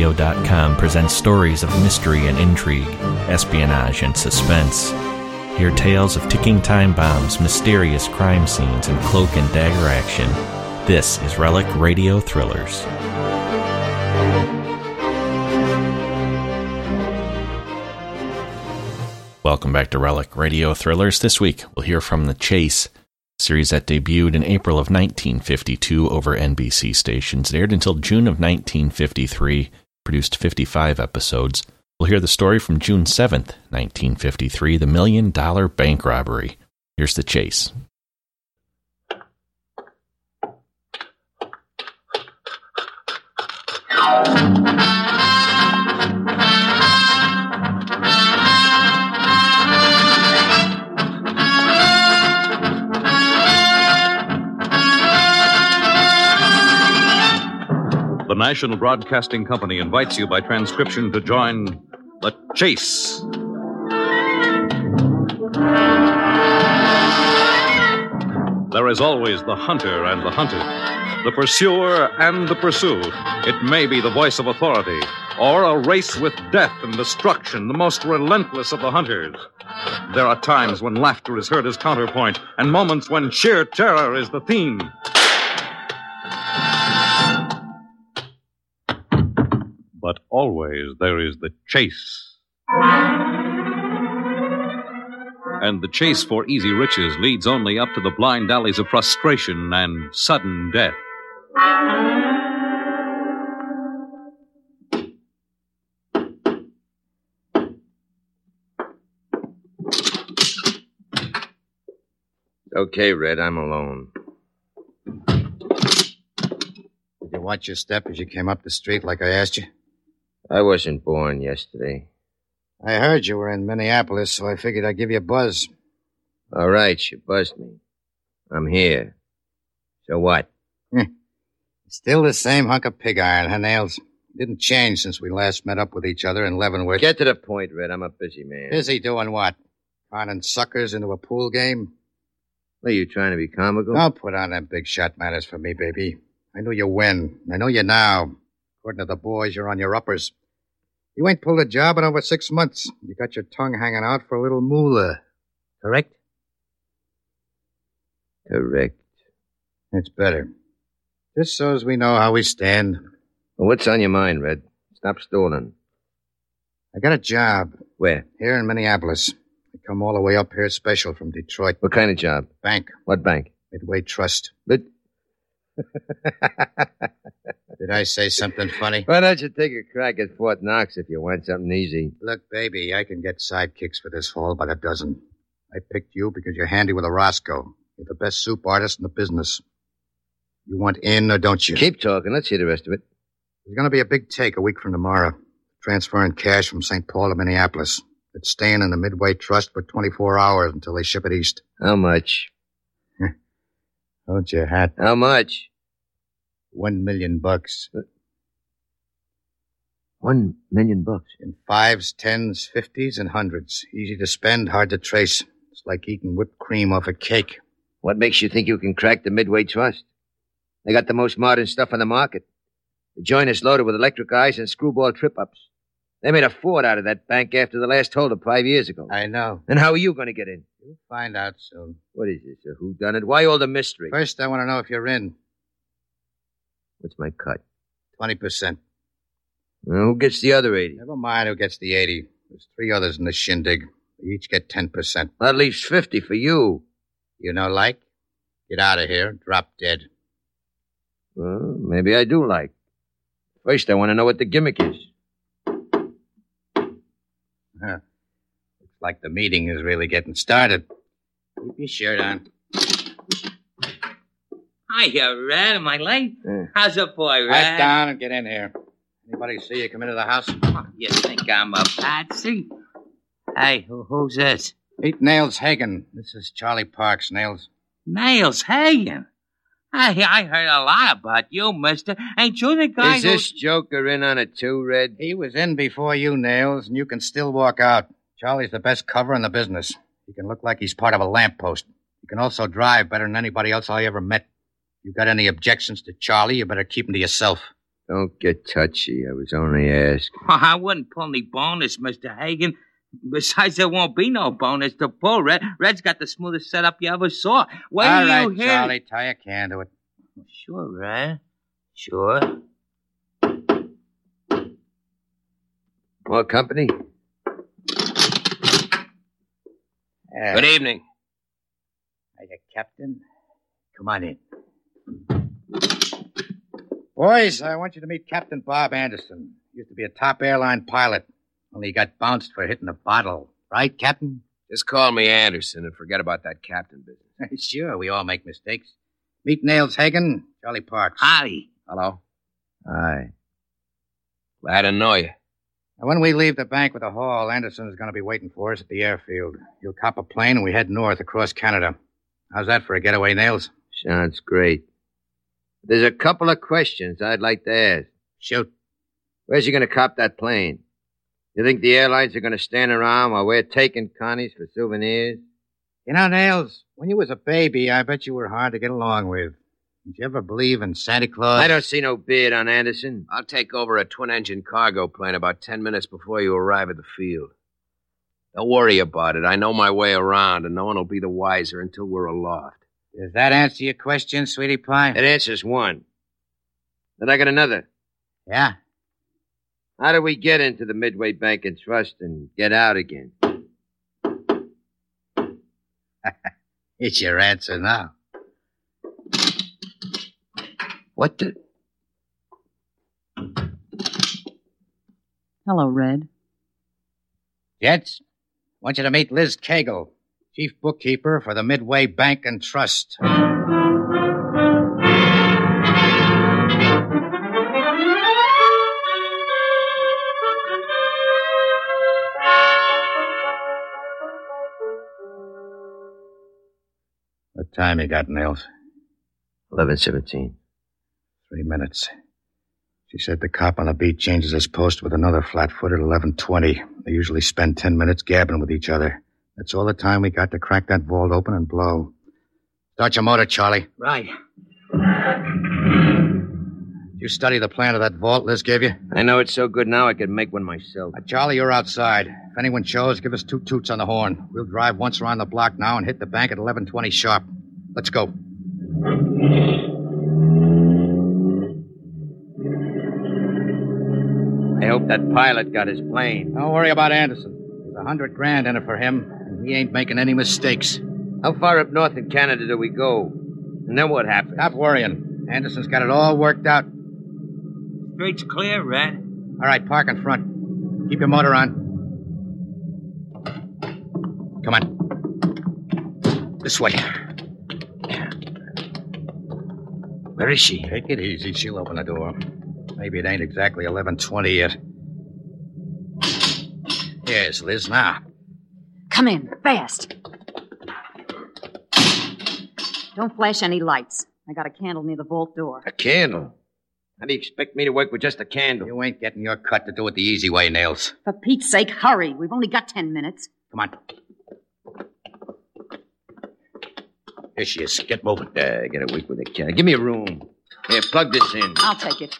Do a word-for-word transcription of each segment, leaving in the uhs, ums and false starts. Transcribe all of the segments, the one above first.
radio dot com presents stories of mystery and intrigue, espionage and suspense. Hear tales of ticking time bombs, mysterious crime scenes, and cloak and dagger action. This is Relic Radio Thrillers. Welcome back to Relic Radio Thrillers. This week, we'll hear from The Chase, a series that debuted in April of nineteen fifty-two over N B C stations. It aired until June of nineteen fifty-three, produced fifty-five episodes. We'll hear the story from June seventh, nineteen fifty-three, the Million Dollar Bank Robbery. Here's The Chase. The National Broadcasting Company invites you by transcription to join The Chase. There is always the hunter and the hunted, the pursuer and the pursued. It may be the voice of authority, or a race with death and destruction, the most relentless of the hunters. There are times when laughter is heard as counterpoint, and moments when sheer terror is the theme. But always there is the chase. And the chase for easy riches leads only up to the blind alleys of frustration and sudden death. Okay, Red, I'm alone. Did you watch your step as you came up the street like I asked you? I wasn't born yesterday. I heard you were in Minneapolis, so I figured I'd give you a buzz. All right, you buzzed me. I'm here. So what? Still the same hunk of pig iron, huh, Nails? Didn't change since we last met up with each other in Leavenworth. Get to the point, Red. I'm a busy man. Busy doing what? Conning suckers into a pool game? Are you trying to be comical? Don't put on them big shot manners for me, baby. I know you win. I know you now. According to the boys, you're on your uppers. You ain't pulled a job in over six months. You got your tongue hanging out for a little moolah. Correct? Correct. It's better. Just so as we know how we stand. Well, what's on your mind, Red? Stop stalling. I got a job. Where? Here in Minneapolis. I come all the way up here special from Detroit. What kind of job? Bank. What bank? Midway Trust. But... Did I say something funny? Why don't you take a crack at Fort Knox if you want something easy? Look, baby, I can get sidekicks for this haul by the dozen. I picked you because you're handy with a Roscoe. You're the best soup artist in the business. You want in or don't you? Keep talking. Let's hear the rest of it. There's going to be a big take a week from tomorrow. Transferring cash from Saint Paul to Minneapolis. It's staying in the Midway Trust for twenty-four hours until they ship it east. How much? Hold your hat. How much? One million bucks. One million bucks? In fives, tens, fifties, and hundreds. Easy to spend, hard to trace. It's like eating whipped cream off a cake. What makes you think you can crack the Midway Trust? They got the most modern stuff on the market. The joint is loaded with electric eyes and screwball trip-ups. They made a fort out of that bank after the last holdup five years ago. I know. And how are you going to get in? You'll find out soon. What is this, a whodunit? Why all the mystery? First, I want to know if you're in. What's my cut? twenty percent. Well, who gets the other eighty? Never mind who gets the eighty. There's three others in the shindig. They each get ten percent. That leaves fifty for you. You know, like? Get out of here. Drop dead. Well, maybe I do like. First, I want to know what the gimmick is. Huh. Looks like the meeting is really getting started. Keep your shirt on. Hiya, Red. Am I late? Yeah. How's the boy, Red? Pipe down and get in here. Anybody see you come into the house? Oh, you think I'm a patsy? Hey, who, who's this? Meet Nails Hagen. This is Charlie Parks, Nails. Nails Hagen. Hey, I heard a lot about you, mister. Ain't you the guy Is who... this joker in on it too, Red? He was in before you, Nails, and you can still walk out. Charlie's the best cover in the business. He can look like he's part of a lamppost. He can also drive better than anybody else I ever met. If you got any objections to Charlie, you better keep them to yourself. Don't get touchy. I was only asking. Oh, I wouldn't pull any bonus, Mister Hagen. Besides, there won't be no bonus to pull. Red, Red's got the smoothest setup you ever saw. Wait All till right, you hear... Charlie, tie a can to it. Sure, Red. Sure. More company? Yeah. Good evening. Hiya, Captain. Come on in. Boys, I want you to meet Captain Bob Anderson. Used to be a top airline pilot. Only he got bounced for hitting a bottle. Right, Captain? Just call me Anderson and forget about that captain business. Sure, we all make mistakes. Meet Nails Hagen, Charlie Parks. Howdy. Hello? Aye. Glad to know you. Now, when we leave the bank with the haul, Anderson is going to be waiting for us at the airfield. He'll cop a plane and we head north across Canada. How's that for a getaway, Nails? Sounds great. There's a couple of questions I'd like to ask. Shoot. Where's he going to cop that plane? You think the airlines are going to stand around while we're taking Connie's for souvenirs? You know, Nails, when you was a baby, I bet you were hard to get along with. Did you ever believe in Santa Claus? I don't see no beard on Anderson. I'll take over a twin-engine cargo plane about ten minutes before you arrive at the field. Don't worry about it. I know my way around, and no one will be the wiser until we're aloft. Does that answer your question, sweetie pie? It answers one. Then I got another. Yeah. How do we get into the Midway Bank and Trust and get out again? It's your answer now. What the... Hello, Red. Gents, I want you to meet Liz Cagle, chief bookkeeper for the Midway Bank and Trust. What time you got, Nails? eleven seventeen. Three minutes. She said the cop on the beat changes his post with another flatfoot at eleven twenty. They usually spend ten minutes gabbing with each other. That's all the time we got to crack that vault open and blow. Start your motor, Charlie. Right. Did you study the plan of that vault Liz gave you? I know it's so good now I could make one myself. Uh, Charlie, you're outside. If anyone shows, give us two toots on the horn. We'll drive once around the block now and hit the bank at eleven twenty sharp. Let's go. I hope that pilot got his plane. Don't worry about Anderson. There's a hundred grand in it for him, and he ain't making any mistakes. How far up north in Canada do we go? And then what happens? Stop worrying. Anderson's got it all worked out. Straight's clear, Red. All right, park in front. Keep your motor on. Come on. This way. Where is she? Take it easy. She'll open the door. Maybe it ain't exactly eleven twenty yet. Here's Liz now. Come in, fast. Don't flash any lights. I got a candle near the vault door. A candle? How do you expect me to work with just a candle? You ain't getting your cut to do it the easy way, Nails. For Pete's sake, hurry. We've only got ten minutes. Come on. Here she is. Get moving. Uh, I gotta work with a candle. Give me a room. Here, plug this in. I'll take it.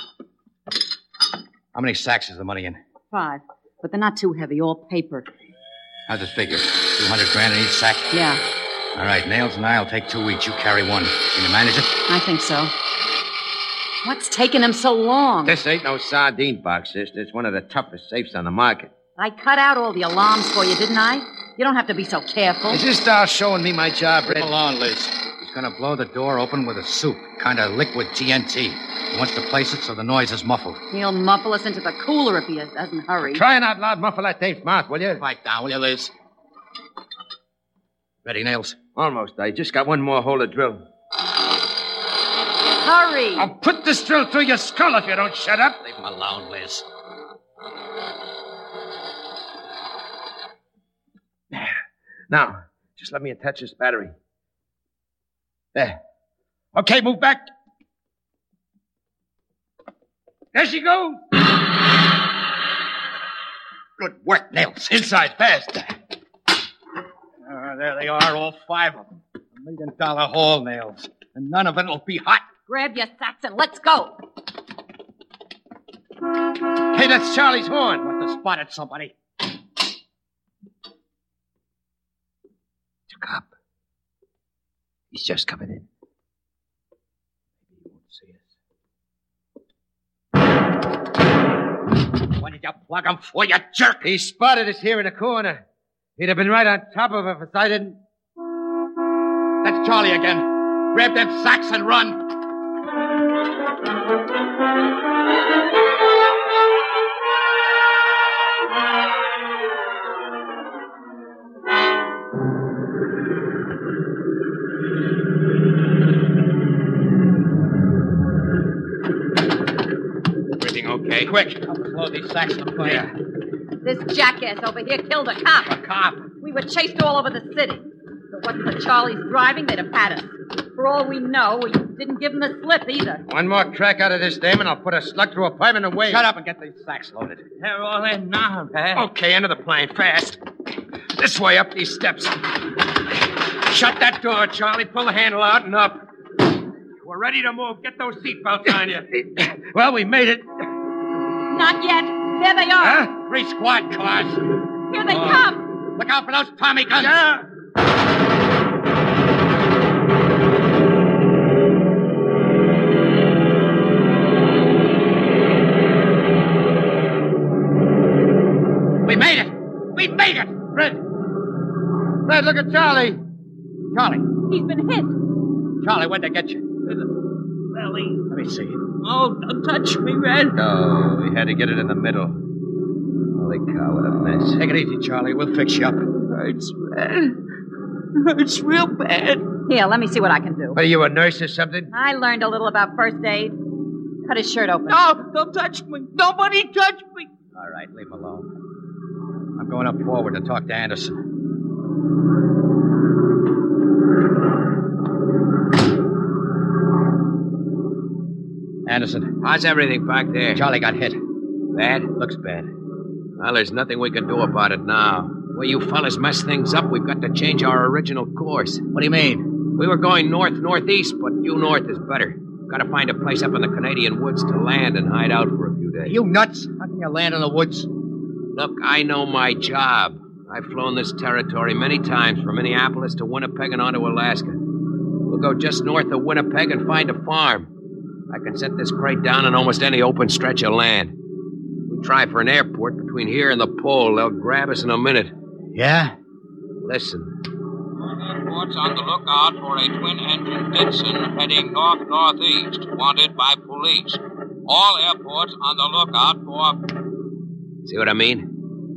How many sacks is the money in? Five. But they're not too heavy, all paper. How's it figure? Two hundred grand in each sack? Yeah, All right, Nails and I'll take two each. You carry one. Can you manage it? I think so. What's taking him so long? This ain't no sardine box, sister. It's one of the toughest safes on the market. I cut out all the alarms for you, didn't I? You don't have to be so careful. Is this star showing me my job, Red? Hold on, Liz. He's gonna blow the door open with a soup, kind of liquid T N T. He wants to place it so the noise is muffled. He'll muffle us into the cooler if he doesn't hurry. Trying out loud, muffle that Dave's mouth, will you? Pipe down, will you, Liz? Ready, Nails? Almost. I just got one more hole to drill. Hurry! I'll put this drill through your skull if you don't shut up. Leave him alone, Liz. Now, just let me attach this battery. There. Okay, move back. There she goes. Good work, Nails. Inside, fast. Uh, there they are, all five of them. A million dollar haul, Nails. And none of it'll be hot. Grab your sacks and let's go. Hey, that's Charlie's horn. Must have spotted somebody. It's a cop. He's just coming in. Maybe he won't see us. Why did you plug him for, you jerk? He spotted us here in the corner. He'd have been right on top of us if I didn't. That's Charlie again. Grab them sacks and run. Everything okay? Quick, help us load these sacks in the plane. Yeah. This jackass over here killed a cop. A cop. We were chased all over the city. If it wasn't for Charlie's driving, they'd have had us. For all we know, we didn't give him the slip either. One more crack out of this dame, and I'll put a slug through a pipe and away. Shut up and get these sacks loaded. They're all in now, Red. Okay, into the plane, fast. This way, up these steps. Shut that door, Charlie. Pull the handle out and up. We're ready to move. Get those seatbelts on you. Well, we made it. Not yet. There they are. Huh? Three squad cars. Here they come. Look out for those Tommy guns. Yeah. We made it. We made it. Red. Red, look at Charlie. Charlie. He's been hit. Charlie, where'd they get you? Belly. Let me see. Oh, don't touch me, Red. No, we had to get it in the middle. Holy cow, what a mess. Take it easy, Charlie. We'll fix you up. Hurts, Red. Hurts real bad. Here, let me see what I can do. What, are you a nurse or something? I learned a little about first aid. Cut his shirt open. No, don't touch me. Nobody touch me. All right, leave him alone. I'm going up forward to talk to Anderson. Anderson. How's everything back there? Charlie got hit. Bad? Looks bad. Well, there's nothing we can do about it now. Well, you fellas mess things up, we've got to change our original course. What do you mean? We were going north-northeast, but due north is better. Got to find a place up in the Canadian woods to land and hide out for a few Are days. you nuts? How can you land in the woods? Look, I know my job. I've flown this territory many times from Minneapolis to Winnipeg and on to Alaska. We'll go just north of Winnipeg and find a farm. I can set this crate down on almost any open stretch of land. We try for an airport between here and the pole. They'll grab us in a minute. Yeah? Listen. Airports on the lookout for a twin-engine Ditson heading north-northeast, wanted by police. All airports on the lookout for... See what I mean?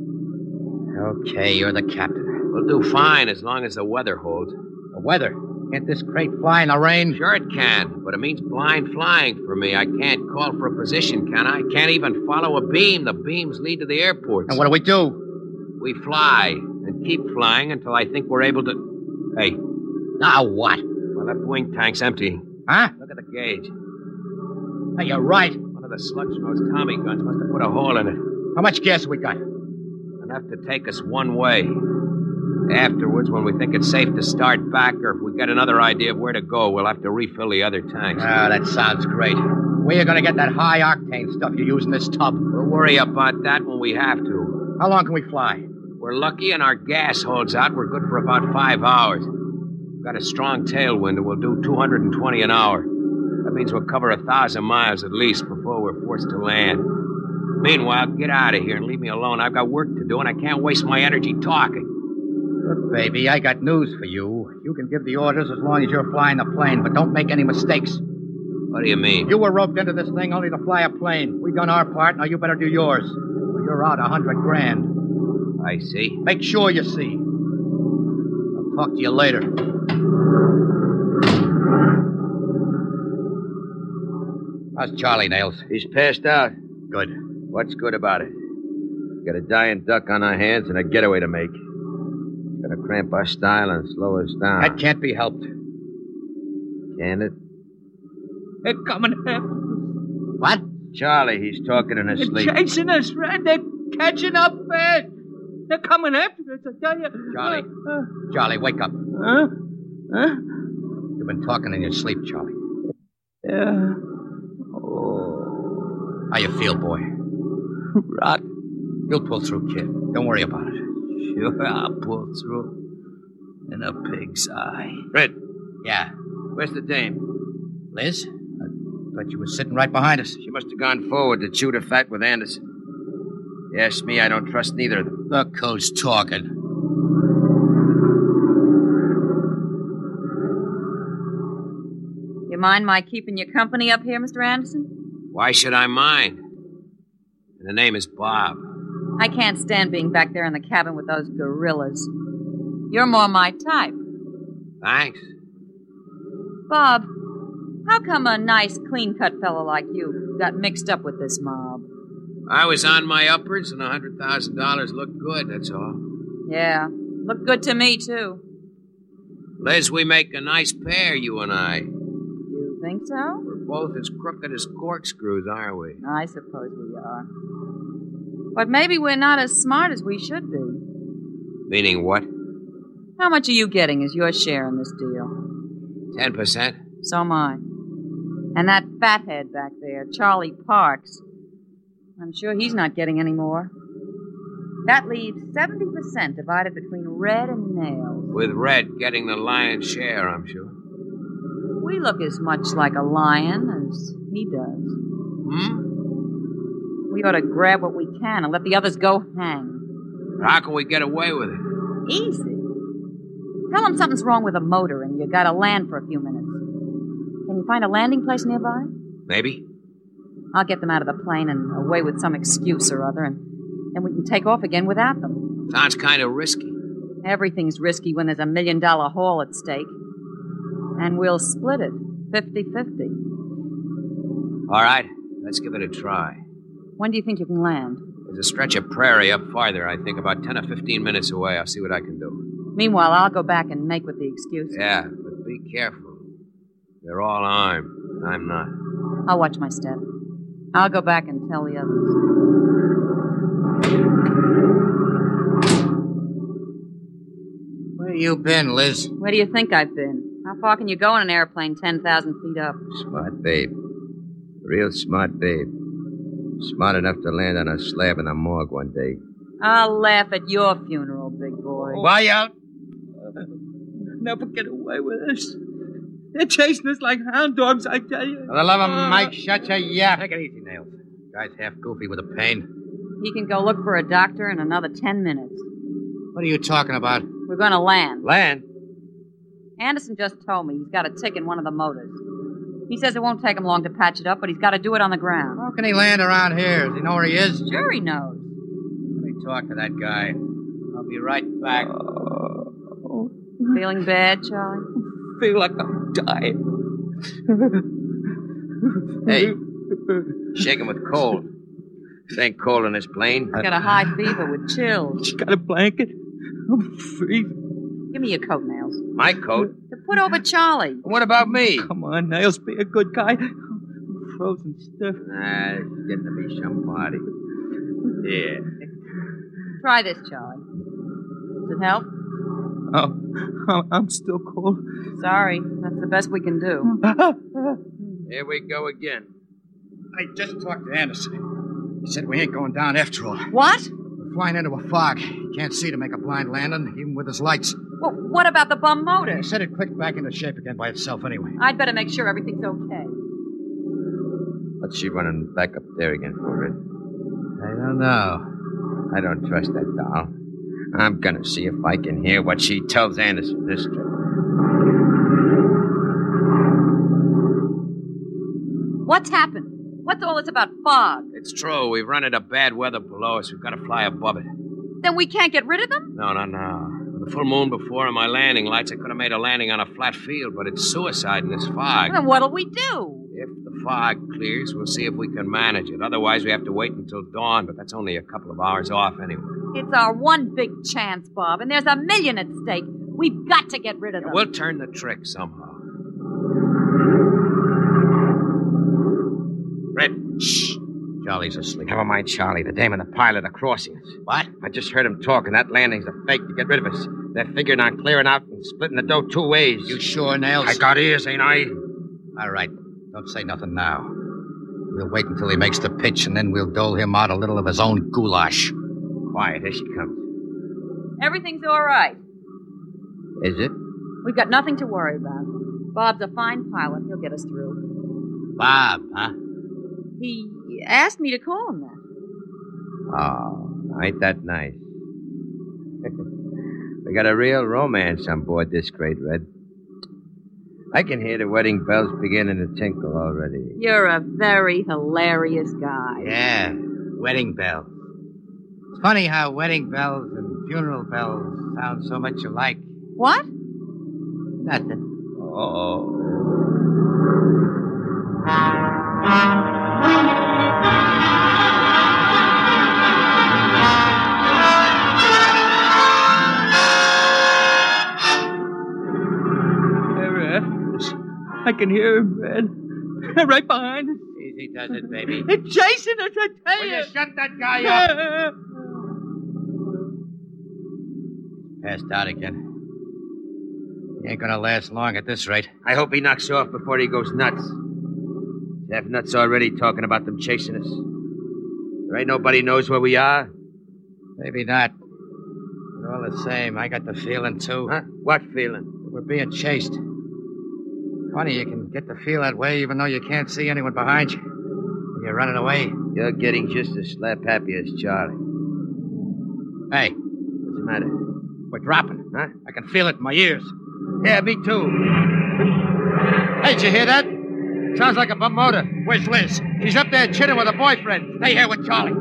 Okay, you're the captain. We'll do fine as long as the weather holds. The weather? Can't this crate fly in the rain? Sure it can, but it means blind flying for me. I can't call for a position, can I? Can't even follow a beam. The beams lead to the airports. And what do we do? We fly and keep flying until I think we're able to... Hey. Now what? Well, that wing tank's empty. Huh? Look at the gauge. Hey, you're right. One of the slugs from those Tommy guns must have put a hole in it. How much gas we got? Enough to take us one way. Afterwards, when we think it's safe to start back, or if we get another idea of where to go, we'll have to refill the other tanks. Ah, that sounds great. Where you gonna get that high-octane stuff you use in this tub? We'll worry about that when we have to. How long can we fly? We're lucky and our gas holds out. We're good for about five hours. We've got a strong tailwind and we'll do two hundred twenty an hour. That means we'll cover a thousand miles at least before we're forced to land. Meanwhile, get out of here and leave me alone. I've got work to do and I can't waste my energy talking. Look, baby, I got news for you. You can give the orders as long as you're flying the plane, but don't make any mistakes. What do you mean? You were roped into this thing only to fly a plane. We done our part, now you better do yours. Or you're out a hundred grand. I see. Make sure you see. I'll talk to you later. How's Charlie, Nails? He's passed out. Good. What's good about it? Got a dying duck on our hands and a getaway to make. It's gonna cramp our style and slow us down. That can't be helped. Can it? They're coming after us. What? Charlie, he's talking in his sleep. They're chasing us, Red. They're catching up fast. They're coming after us, I tell you. Charlie. Uh, uh, Charlie, wake up. huh? Huh? You've been talking in your sleep, Charlie. Yeah. How you feel, boy? Rock. You'll pull through, kid. Don't worry about it. Sure, I'll pull through. In a pig's eye. Red, Yeah. where's the dame? Liz? I thought you were sitting right behind us. She must have gone forward to chew the fat with Anderson. Yes, me, I don't trust neither of them. Look who's talking. You mind my keeping you company up here, Mister Anderson? Why should I mind? And the name is Bob. I can't stand being back there in the cabin with those gorillas. You're more my type. Thanks. Bob, how come a nice, clean-cut fellow like you got mixed up with this mob? I was on my uppers, and a hundred thousand dollars looked good, that's all. Yeah, looked good to me, too. Liz, we make a nice pair, you and I. You think so? We're both as crooked as corkscrews, aren't we? I suppose we are. But maybe we're not as smart as we should be. Meaning what? How much are you getting as your share in this deal? Ten percent? So am I. And that fathead back there, Charlie Parks, I'm sure he's not getting any more. That leaves seventy percent divided between Red and Nails. With Red getting the lion's share, I'm sure. We look as much like a lion as he does. Hmm? We ought to grab what we can and let the others go hang. How can we get away with it? Easy. Tell them something's wrong with the motor and you gotta land for a few minutes. Can you find a landing place nearby? Maybe. I'll get them out of the plane and away with some excuse or other, and then we can take off again without them. Sounds kind of risky. Everything's risky when there's a million-dollar haul at stake. And we'll split it, fifty-fifty. All right, let's give it a try. When do you think you can land? There's a stretch of prairie up farther, I think, about ten or fifteen minutes away. I'll see what I can do. Meanwhile, I'll go back and make with the excuse. Yeah, but be careful. They're all armed, and I'm not. I'll watch my step. I'll go back and tell the others. Where you been, Liz? Where do you think I've been? How far can you go in an airplane ten thousand feet up? Smart babe. Real smart babe. Smart enough to land on a slab in a morgue one day. I'll laugh at your funeral, big boy. Why out? Never get away with this. They're chasing us like hound dogs, I tell you. For the love of Uh, Mike, shut your yap. Take it easy, Nails. Guy's half goofy with the pain. He can go look for a doctor in another ten minutes. What are you talking about? We're going to land. Land? Anderson just told me he's got a tick in one of the motors. He says it won't take him long to patch it up, but he's got to do it on the ground. How can he land around here? Does he know where he is? Sure he knows. Let me talk to that guy. I'll be right back. Feeling bad, Charlie? Feel like I'm dying. Hey, shaking with cold. This ain't cold in this plane. He's got a high fever with chills. She got a blanket. I'm freezing. Give me your coat, Nails. My coat? To put over Charlie. What about me? Come on, Nails, be a good guy. I'm frozen stiff. Ah, it's getting to be some party. Yeah. Try this, Charlie. Does it help? Oh, I'm still cold. Sorry, that's the best we can do. Here we go again. I just talked to Anderson. He said we ain't going down after all. What? We're flying into a fog. He can't see to make a blind landing, even with his lights. Well, what about the bum motor? He said it clicked back into shape again by itself anyway. I'd better make sure everything's okay. What's she running back up there again for, Red? I don't know. I don't trust that doll. I'm gonna see if I can hear what she tells Anderson this trip. What's happened? What's all this about fog? It's true. We've run into bad weather below us. We've got to fly above it. Then we can't get rid of them? No, no, no. With the full moon before and my landing lights, I could have made a landing on a flat field, but it's suicide in this fog. Then what'll we do? If the fog clears, we'll see if we can manage it. Otherwise, we have to wait until dawn, but that's only a couple of hours off anyway. It's our one big chance, Bob, and there's a million at stake. We've got to get rid of them. We'll turn the trick somehow. Red, Shh. Charlie's asleep. never mind Charlie. The dame and the pilot are crossing us. What? I just heard him talk, and that landing's a fake to get rid of us. They're figuring on clearing out and splitting the dough two ways. You sure, Nails? I got ears, ain't I? All right. Don't say nothing now. We'll wait until he makes the pitch, and then we'll dole him out a little of his own goulash. Quiet, here she comes. Everything's all right. Is it? We've got nothing to worry about. Bob's a fine pilot. He'll get us through. Bob, huh? He asked me to call him that. Oh, ain't that nice? We got a real romance on board this crate, Red. I can hear the wedding bells beginning to tinkle already. You're a very hilarious guy. Yeah, wedding bells. It's funny how wedding bells and funeral bells sound so much alike. What? Nothing. Oh. I can hear him, Red. Right behind us. Easy does it, baby. It's chasing us, I tell Will you. you shut that guy up? Passed out again. He ain't gonna last long at this rate. I hope he knocks off before he goes nuts. Half nuts already talking about them chasing us. There ain't nobody knows where we are. Maybe not. But all the same, I got the feeling, too. Huh? What feeling? We're being chased. Funny, you can get the feel that way even though you can't see anyone behind you. When you're running away. You're getting just as slap happy as Charlie. Hey. What's the matter? We're dropping. Huh? I can feel it in my ears. Yeah, me too. Hey, did you hear that? Sounds like a bum motor. Where's Liz? She's up there chitting with her boyfriend. Stay here with Charlie.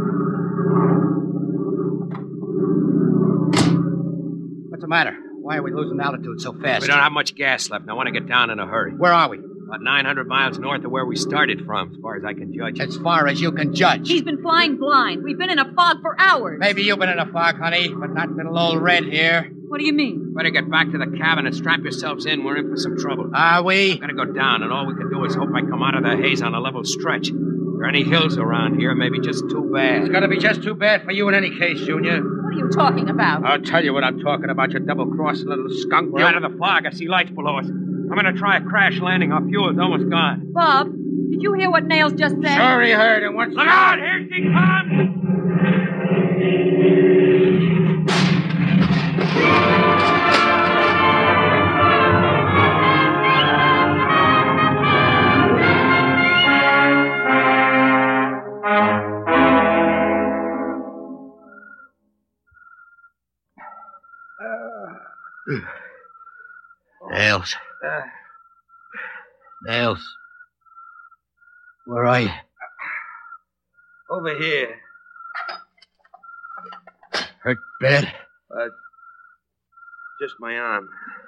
What's the matter? Why are we losing altitude so fast? We don't have much gas left. I want to get down in a hurry. Where are we? About nine hundred miles north of where we started from, as far as I can judge. As far as you can judge. He's been flying blind. We've been in a fog for hours. Maybe you've been in a fog, honey, but not little old Red here. What do you mean? Better get back to the cabin and strap yourselves in. We're in for some trouble. Are we? I'm gonna go down, and all we can do is hope I come out of the haze on a level stretch. If there are any hills around here, maybe just too bad. It's gonna be just too bad for you in any case, Junior. What are you talking about? I'll tell you what I'm talking about, you double-crossing little skunk. We're out of the fog. I see lights below us. I'm gonna try a crash landing. Our fuel's almost gone. Bob, did you hear what Nails just said? Sure he heard, and what's... Look out! Here she comes! Nails. Nails. Where are you? Over here. Hurt bad? Uh, just my arm.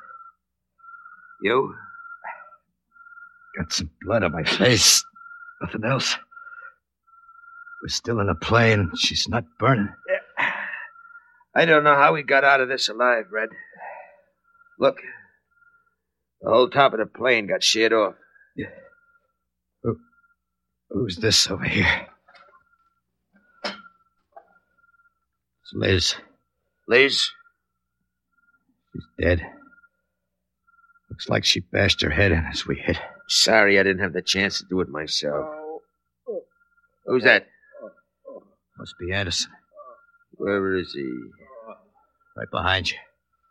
You? Got some blood on my face. Nothing else. We're still in a plane. She's not burning. Yeah. I don't know how we got out of this alive, Red. Look. The whole top of the plane got sheared off. Yeah. Who, who's this over here? It's Liz. Liz? She's dead. Looks like she bashed her head in as we hit. Sorry I didn't have the chance to do it myself. Who's that? Must be Anderson. Where is he? Right behind you.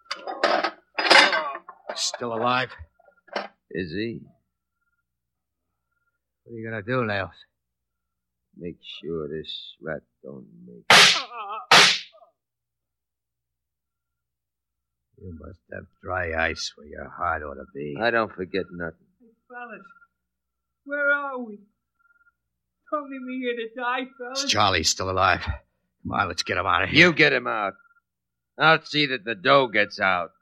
Still alive? Is he? What are you gonna do, Nails? Make sure this rat don't make... You must have dry ice where your heart ought to be. I don't forget nothing. Hey, fellas, where are we? Don't leave me here to die, fellas. It's Charlie still alive. Come on, let's get him out of here. You get him out. I'll see that the dough gets out.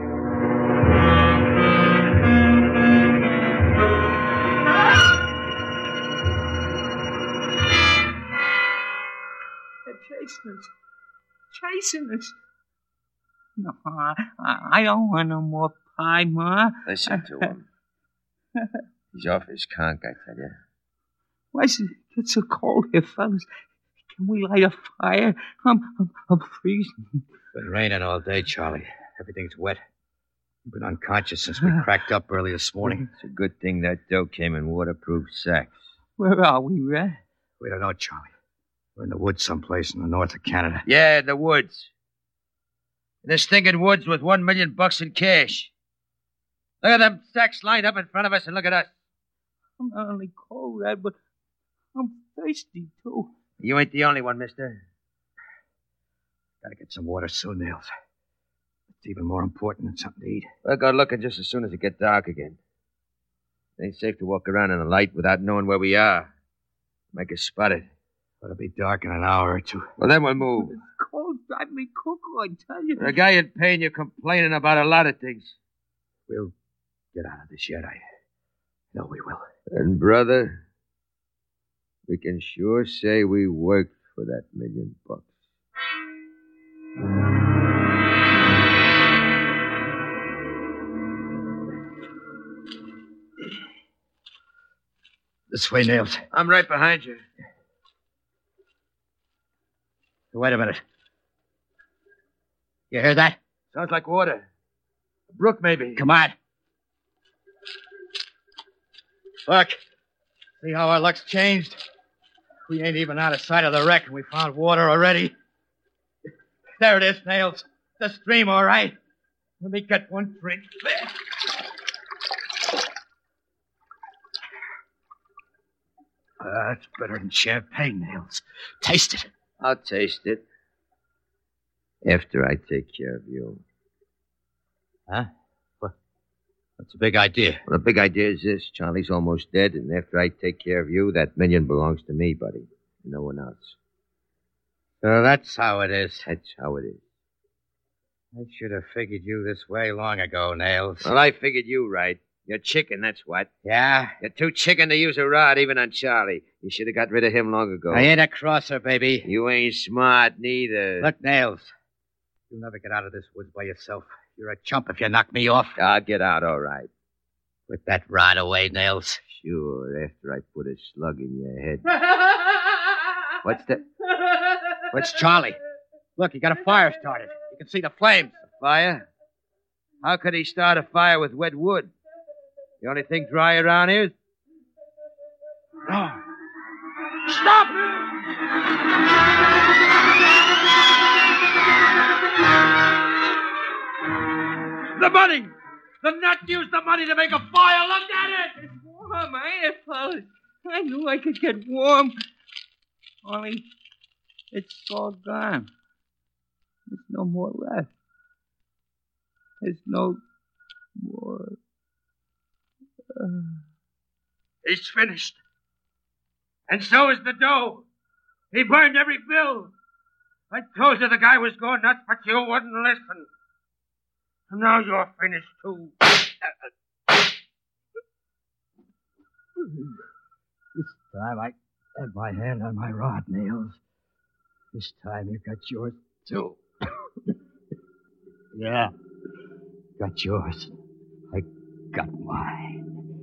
They're chasing us. Chasing us. No, I, I don't want no more pie, Ma. Listen to him. He's off his conk, I tell you. Why is it get so cold here, fellas? Can we light a fire? I'm, I'm, I'm freezing. It's been raining all day, Charlie. Everything's wet. You've been unconscious since we cracked up early this morning. It's a good thing that dough came in waterproof sacks. Where are we, Red? We don't know, Charlie. We're in the woods someplace in the north of Canada. Yeah, in the woods. In the stinking woods with one million bucks in cash. Look at them sacks lined up in front of us, and look at us. I'm not only cold, Red, but I'm thirsty, too. You ain't the only one, mister. Gotta get some water soon, Nails. It's even more important than something to eat. We'll go looking just as soon as it gets dark again. It ain't safe to walk around in the light without knowing where we are. Make us spotted. It'll be dark in an hour or two. Well, then we'll move. It's cold, drive me cuckoo, I tell you. For a guy in pain, you're complaining about a lot of things. We'll get out of this yet. I know we will. And, brother, we can sure say we worked for that million bucks. This way, Nails. I'm right behind you. Wait a minute. You hear that? Sounds like water. A brook, maybe. Come on. Look. See how our luck's changed? We ain't even out of sight of the wreck, and we found water already. There it is, Nails. The stream, all right. Let me get one drink. Uh, that's better than champagne, Nails. Taste it. I'll taste it. After I take care of you. Huh? What? What's the big idea? Well, the big idea is this. Charlie's almost dead, and after I take care of you, that million belongs to me, buddy. No one else. So that's how it is. That's how it is. I should have figured you this way long ago, Nails. Well, I figured you right. You're chicken, that's what. Yeah? You're too chicken to use a rod, even on Charlie. You should have got rid of him long ago. I ain't a crosser, baby. You ain't smart, neither. Look, Nails. You'll never get out of this woods by yourself. You're a chump if you knock me off. I'll get out all right. Put that rod away, Nails. Sure, after I put a slug in your head. What's that? What's Charlie? Look, he got a fire started. You can see the flames. A fire? How could he start a fire with wet wood? The only thing dry around here is... No. Stop! The money! The nut used the money to make a fire. Look at it! It's warm, ain't it, fellas? I knew I could get warm. Only it's all gone. There's no more left. There's no more... Uh... It's finished. And so is the dough. He burned every bill. I told you the guy was going nuts, but you wouldn't listen. And now you're finished, too. This time I had my hand on my rod, Nails. This time you got yours, too. Yeah. Got yours. I got mine.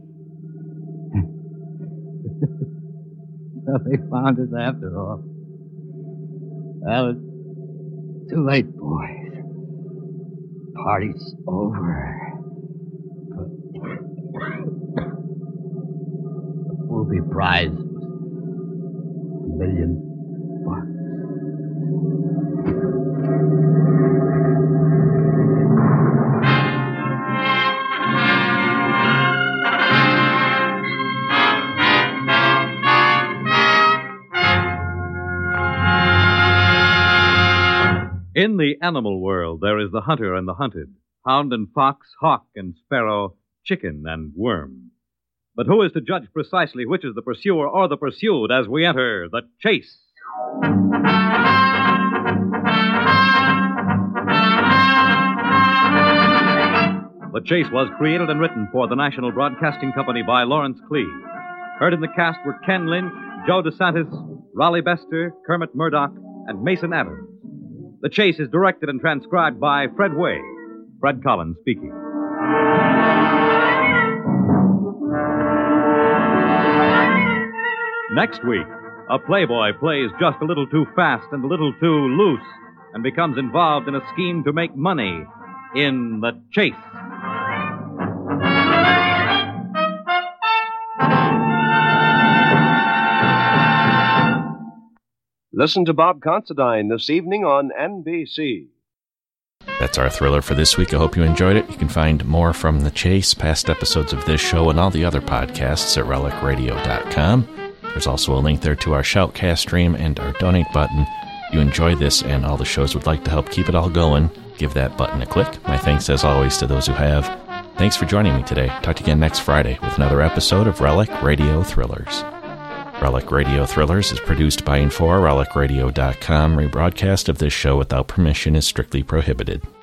Well, they found us after all. Well, it's too late, boys. Party's over. But the booby prize was a million bucks. In the animal world, there is the hunter and the hunted, hound and fox, hawk and sparrow, chicken and worm. But who is to judge precisely which is the pursuer or the pursued as we enter the chase? The Chase was created and written for the National Broadcasting Company by Lawrence Clee. Heard in the cast were Ken Lynch, Joe DeSantis, Raleigh Bester, Kermit Murdoch, and Mason Adams. The Chase is directed and transcribed by Fred Way. Fred Collins speaking. Next week, a playboy plays just a little too fast and a little too loose and becomes involved in a scheme to make money in the chase. Listen to Bob Considine this evening on N B C. That's our thriller for this week. I hope you enjoyed it. You can find more from The Chase, past episodes of this show, and all the other podcasts at relic radio dot com. There's also a link there to our Shoutcast stream and our donate button. If you enjoy this and all the shows would like to help keep it all going, give that button a click. My thanks, as always, to those who have. Thanks for joining me today. Talk to you again next Friday with another episode of Relic Radio Thrillers. Relic Radio Thrillers is produced by and for relic radio dot com. Rebroadcast of this show without permission is strictly prohibited.